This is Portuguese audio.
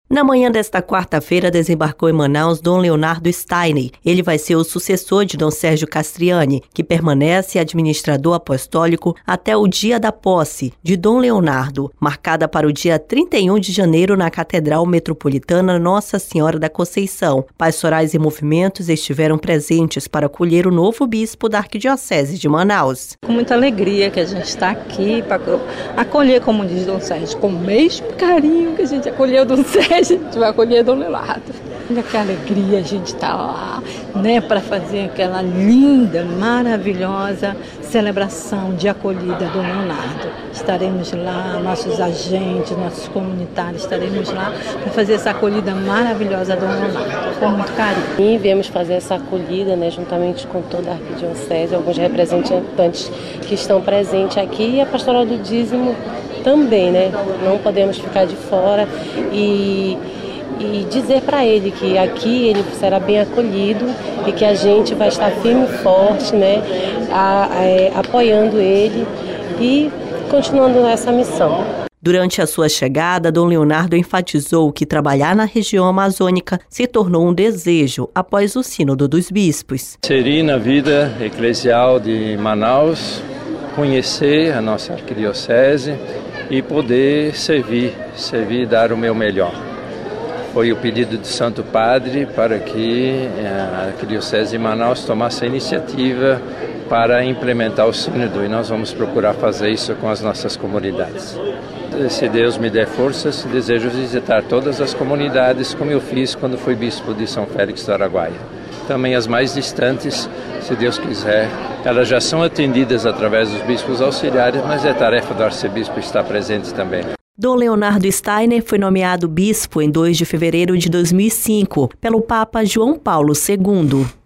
Na manhã desta quarta-feira, desembarcou em Manaus Dom Leonardo Steiner. Ele vai ser o sucessor de Dom Sérgio Castriani, que permanece administrador apostólico até o dia da posse de Dom Leonardo, marcada para o dia 31 de janeiro na Catedral Metropolitana Nossa Senhora da Conceição. Pastorais e movimentos estiveram presentes para acolher o novo bispo da Arquidiocese de Manaus. Com muita alegria que a gente está aqui para acolher, como diz Dom Sérgio, com o mesmo carinho que a gente acolheu Dom Sérgio. A gente vai acolher Dom Leonardo. Olha que alegria a gente estar lá, né, para fazer aquela linda, maravilhosa celebração de acolhida a Dom Leonardo. Estaremos lá, nossos agentes, nossos comunitários, estaremos lá para fazer essa acolhida maravilhosa a Dom Leonardo, com muito carinho. E viemos fazer essa acolhida, né, juntamente com toda a Arquidiocese, alguns representantes que estão presentes aqui e a Pastoral do Dízimo também, né? Não podemos ficar de fora e dizer para ele que aqui ele será bem acolhido e que a gente vai estar firme e forte, né? Apoiando ele e continuando essa missão. Durante a sua chegada, Dom Leonardo enfatizou que trabalhar na região amazônica se tornou um desejo após o Sínodo dos Bispos. Inserir na vida eclesial de Manaus, conhecer a nossa arquidiocese e poder servir e dar o meu melhor. Foi o pedido do Santo Padre para que a Arquidiocese de Manaus tomasse a iniciativa para implementar o sínodo e nós vamos procurar fazer isso com as nossas comunidades. Se Deus me der forças, desejo visitar todas as comunidades como eu fiz quando fui bispo de São Félix do Araguaia. Também as mais distantes, se Deus quiser, elas já são atendidas através dos bispos auxiliares, mas é tarefa do arcebispo estar presente também. Dom Leonardo Steiner foi nomeado bispo em 2 de fevereiro de 2005 pelo Papa João Paulo II.